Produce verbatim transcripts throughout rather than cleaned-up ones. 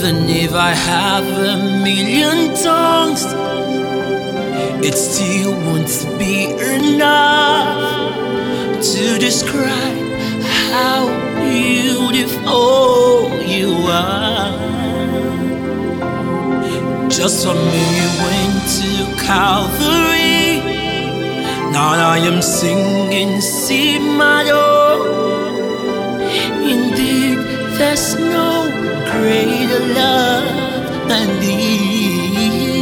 Even if I have a million tongues, it still won't be enough to describe how beautiful you are. Just for me went to Calvary. Now I am singing C major. Indeed, there's no greater love than thee.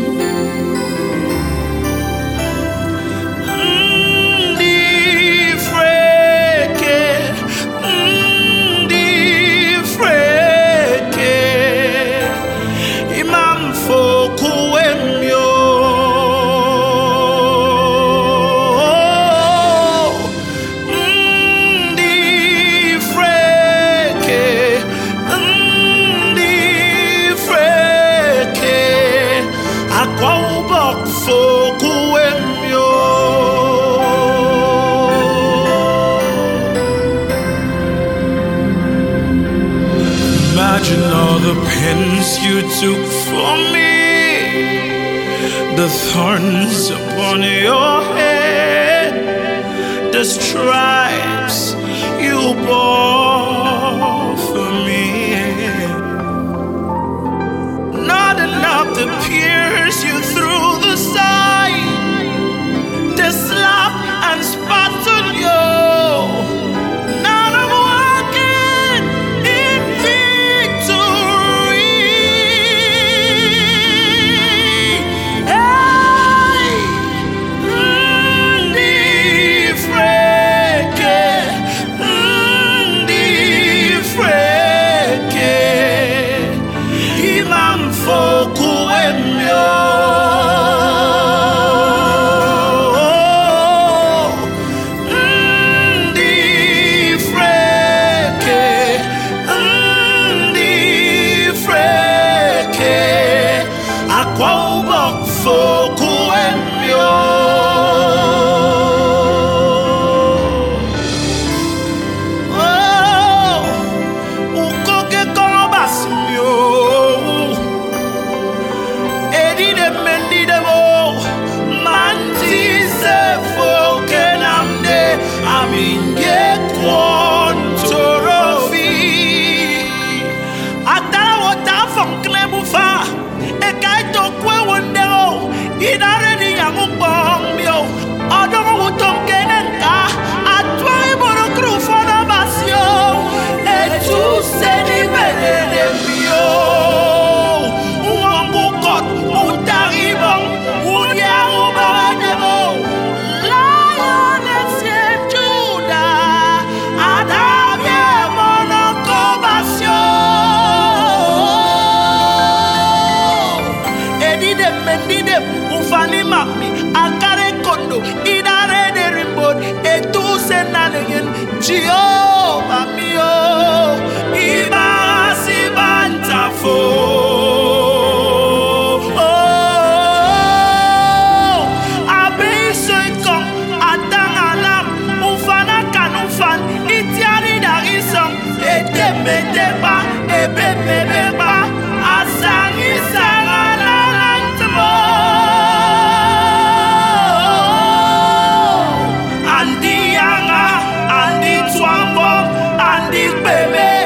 Imagine all the pens you took for me, the thorns upon your head, the stripes you bore for me. Not enough to pierce you through the side, to slap and spot on you. Jehovah mio, ibasi bantafo. Oh, abeso ikong atangalam, ufana kanufan, itiari darisong, edemedeba, ebebebeba, asangi sangalalantamo. Baby